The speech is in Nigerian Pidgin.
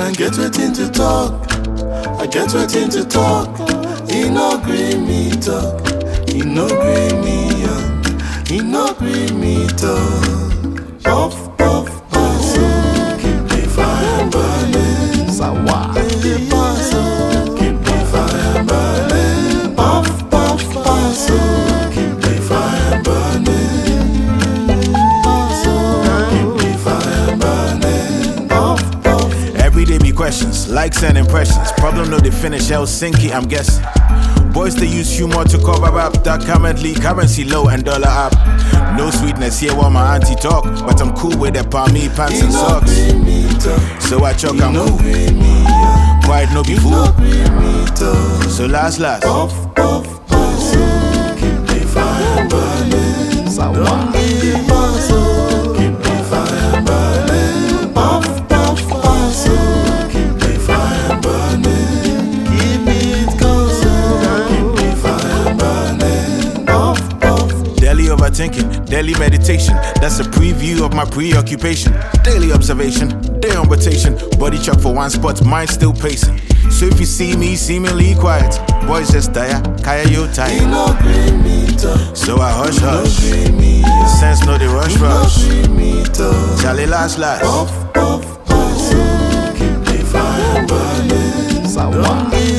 And I get waiting to talk. I get waiting to talk. He no gree me talk. He no gree me young. He no gree me talk. Puff, puff, pass. Keep the fire burning. Sawa. Keep the fire burning. Puff, puff, pass. Keep the fire burning. Keep the fire burning. Puff, puff. Every day be questions, likes and impressions. Problem no they finish, Helsinki, I'm guessing. Boys they use humor to cover up that currently currency low and dollar up. No sweetness here while my auntie talk, but I'm cool with the palmy pants and socks. So I chuck I'm cool. Quiet no be fool. So last. Puff, puff, pass. Keep the fire burning. Don't give us. Keep the fire burning. Puff, puff, pass. Keep the fire burning. Keep it going. Keep the fire burning. Puff, puff. Daily overthinking, daily meditation. That's a preview of my preoccupation. Daily observation, day on rotation. Body chuck for one spot, mind still pacing. So if you see me seemingly quiet, boys just tire, kaya you He tired. no gree me talk. So I hush He no hush. gree me young. Sense no they rush He no rush. gree me talk. Charlie last. Puff, puff, pass. Keep the fire burning. Don't give